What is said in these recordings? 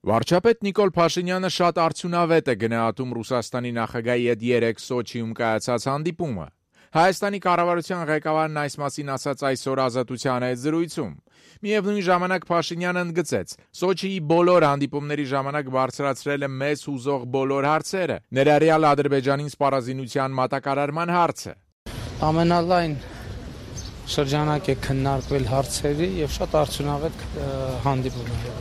Վարչապետ Նիկոլ Փաշինյանը շատ արդյունավետ է գնահատում Ռուսաստանի նախագահի հետ 3 Սոչիում կայացած հանդիպումը։ Հայաստանի կառավարության ղեկավարն այս մասին ասաց այսօր Ազատության հետ զրույցում։ Միևնույն ժամանակ Փաշինյանը ընդգծեց. Սոչիի բոլոր հանդիպումների ժամանակ բարձրացրել է մեզ հուզող բոլոր հարցերը, ներառյալ Ադրբեջանին սպառազինության մատակարարման հարցը։ Ամենալայն շրջանակ է քննարկվել հարցերի եւ շատ արդյունավետ հանդիպում է։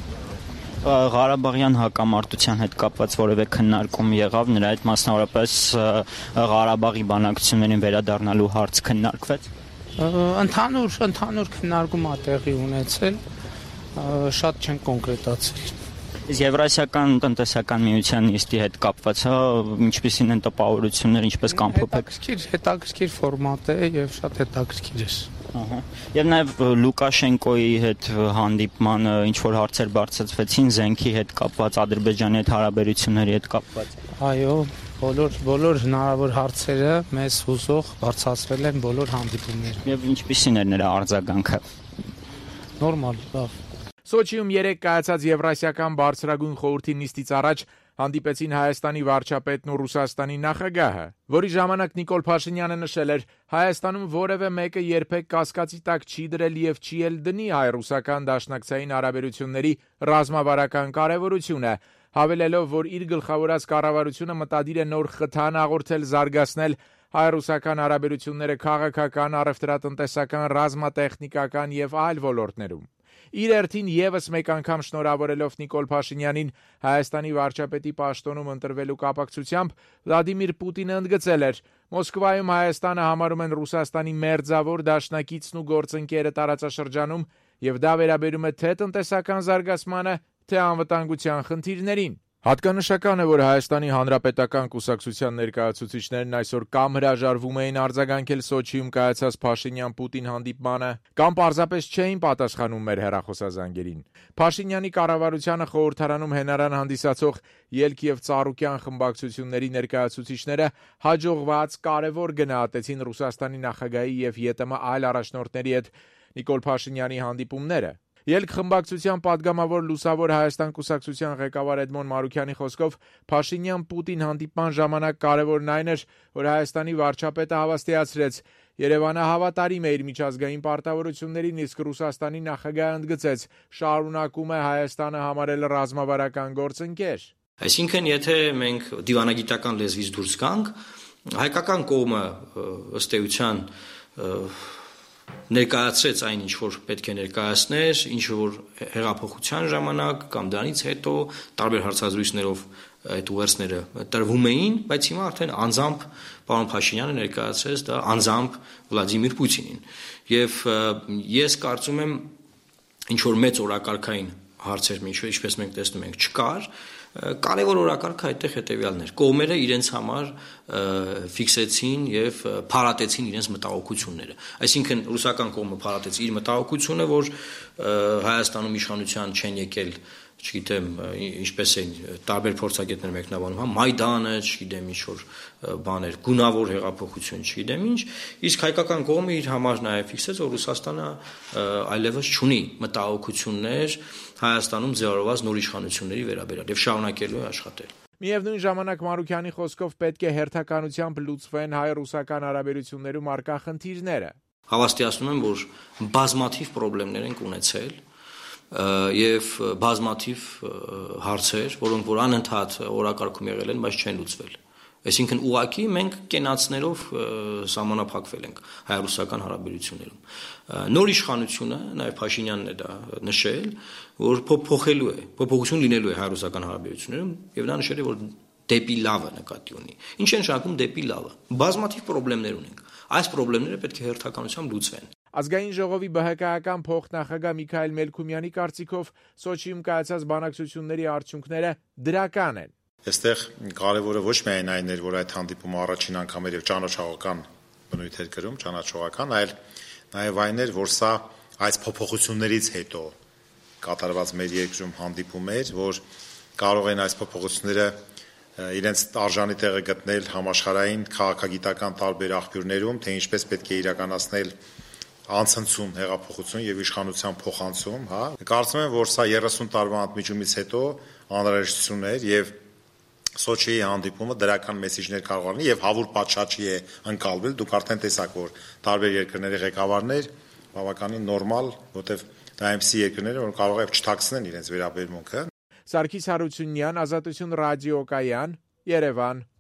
Ղարաբաղյան հակամարտության հետ կապված որևէ քննարկում եղավ, նրա հետ մասնավորապես Ղարաբաղի բանակցություններին վերադառնալու հարց քննարկվեց։ Ընդհանուր քննարկում է տեղի ունեցել, շատ չեն կոնկրետացել։ Եվրասիական տնտեսական միության նիստի հետ կապված ինչպիսին են տպավորությունները, ինչպես կամփոփեք։ Հետաքրքիր ֆորմատ է եւ շատ հետաքրքիր է։ Եվ նաև Լուկաշենկոյի հետ հանդիպման ինչ որ հարցեր բարձրացվեցին զենքի հետ կապված, Ադրբեջանի հետ հարաբերությունների հետ կապված։ Այո, բոլոր հնարավոր հարցերը մեզ հուզող բարձրացվել են բոլոր հանդիպումները։ Եվ ինչպիսին էր նրա արձագանքը։ Նորմալ, լավ։ Սոչիում 3 կայացած Եվրասիական բարձրագույն խորհրդի նիստից առաջ հանդիպեցին Հայաստանի վարչապետն ու Ռուսաստանի նախագահը, որի ժամանակ Նիկոլ Փաշինյանը նշել էր. Հայաստանում որևէ մեկը երբեք կասկածի տակ չի դրել եւ չի էլ դնի հայ-ռուսական դաշնակցային հարաբերությունների ռազմավարական կարեւորությունը, հավելելով, որ իր գլխավորած կառավարությունը մտադիր է նոր խթան հաղորդել զարգացնել հայ-ռուսական հարաբերությունները քաղաքական, առևտրատնտեսական, ռազմատեխնիկական եւ այլ ոլորտներում։ Իր հերթին եւս մեկ անգամ շնորհավորելով Նիկոլ Փաշինյանին Հայաստանի վարչապետի պաշտոնում ընտրվելու կապակցությամբ Վլադիմիր Պուտինը ընդգծել էր. Մոսկվայում Հայաստանը համարում են Ռուսաստանի մերձավոր դաշնակիցն ու գործընկերը տարածաշրջանում եւ դա վերաբերում է թե տնտեսական զարգացմանը, թե անվտանգության խնդիրներին։ Հատկանշական է, որ Հայաստանի Հանրապետական կուսակցության ներկայացուցիչներն այսօր կամ հրաժարվում էին արձագանքել Սոչիում կայացած Փաշինյան-Պուտին հանդիպմանը, կամ պարզապես չէին պատասխանում մեր հեռախոսազանգերին։ Փաշինյանի կառավարությանը խորհրդարանում հենարան հանդիսացող Ելք եւ Ծառուկյան խմբակցությունների ներկայացուցիչները հաջողված կարևոր գնահատեցին Ռուսաստանի նախագահի եւ ԵՏՄ այլ առաջնորդների հետ Նիկոլ Փաշինյանի հանդիպումները։ Ելք խմբակցության падգամավոր Լուսավոր Հայաստան կուսակցության ղեկավար Էդմոն Մարուքյանի խոսքով Փաշինյան-Պուտին հանդիպման ժամանակ կարևորն այն էր, որ Հայաստանի վարչապետը հավաստիացրեց. Երևանը հավատարիմ է իր միջազգային պարտավորություններին, իսկ Ռուսաստանի նախագահը ընդգծեց. շարունակում է Հայաստանը համարել ռազմավարական գործընկեր։ Այսինքն, եթե մենք դիվանագիտական լեզվից դուրս գանք, հայկական կողմը ըստ էության ներկայացրեց այն, ինչ որ պետք է ներկայացներ, ինչ որ հեղափոխության ժամանակ կամ դրանից հետո տարբեր հարցազրույցներով այդ ուղերձները տրվում էին, բայց հիմա արդեն անձամբ պարոն Փաշինյանը ներկայացրեց դա անձամբ Վլադիմիր Պուտինին։ Եվ ես կարծում եմ, ինչ որ մեծ օրակարգային հարցեր, ինչպես մենք տեսնում ենք, չկար, կարևոր օրակարգը այդտեղ հետևյալն էր. կողմերը իրենց համար ֆիքսեցին եւ փարատեցին իրենց մտահոգությունները։ Այսինքն ռուսական կողմը փարատեց իր մտահոգությունը, որ Հայաստանում իշխանության չեն եկել, չգիտեմ, ինչպես են տարբեր փորձագետներ մեկնաբանում, Մայդանը, չգիտեմ, ինչ որ բաներ, գունավոր հեղափոխություն, չգիտեմ ինչ, իսկ հայկական կողմը իր համար նաեւ ֆիքսեց, որ Ռուսաստանը այլևս չունի մտահոգություններ Հայաստանում ձևավորված նոր իշխանությունների վերաբերյալ եւ շարունակելու է աշխատել։ Միևնույն ժամանակ Մարուքյանի խոսքով պետք է հերթականությամբ լուծվեն հայ-ռուսական հարաբերություններում առկա խնդիրները։ Հավաստիացնում եմ, որ բազմաթիվ խնդիրներ ենք ունեցել եւ բազմաթիվ հարցեր, որոնք որ անընդհատ օրակարգում եղել են, բայց չեն լուծվել։ Այսինքն ուղղակի մենք կենացներով սահմանափակվել ենք հայ-ռուսական հարաբերություններում։ Նոր իշխանությունը, նաև Փաշինյանն է դա նշել, որ փոփոխություն լինելու է հայ-ռուսական հարաբերություններում, եւ նա նշել է, որ դեպի լավը նկատի ունի։ Ինչ են շարունակում դեպի լավը։ Բազմաթիվ խնդիրներ ունենք։ Այս խնդիրները պետք է հերթականությամբ լուծվեն։ Ազգային ժողովի ԲՀԿ-ական փոխնախագահ Միքայել Մելքումյանի կարծիքով Սոչիում կայացած բանակցությունների արդյունքները դրական են։ Այստեղ կարևորը ոչ միայն այն էր, որ այդ հանդիպումը առաջին անգամ էր եւ ճանաչողական բնույթ էր կրում, ճանաչողական, այլ նաեւ այն էր, որ սա այս փոփոխություններից հետո կատարված մեր երկրում հանդիպում էր, որ կարող են այս փոփոխությունները իրենց արժանի տեղը գտնել համաշխարհային քաղաքագիտական տարբեր աղբյուրներում, թե ինչպես պետք է իրականացնել անցնցում հեղափոխություն եւ իշխանության փոխանցում, հա։ Կարծում եմ, որ սա 30 տարվա ընդմիջումից հետո անհրաժեշտություն էր եւ Սոչիի հանդիպումը դրական մեսիջներ կարող առնի եւ հավուր պատշաճի է ընկալվել։ Դուք արդեն տեսաք, որ տարբեր երկրների ղեկավարներ բավականին նորմալ, որտեվ դա այնպիսի երկրներ են, որ կարող է չթաքցնեն իրենց վերաբերմունքը։ Սարգիս Հարությունյան, Ազատություն ռադիոկայան, Երևան։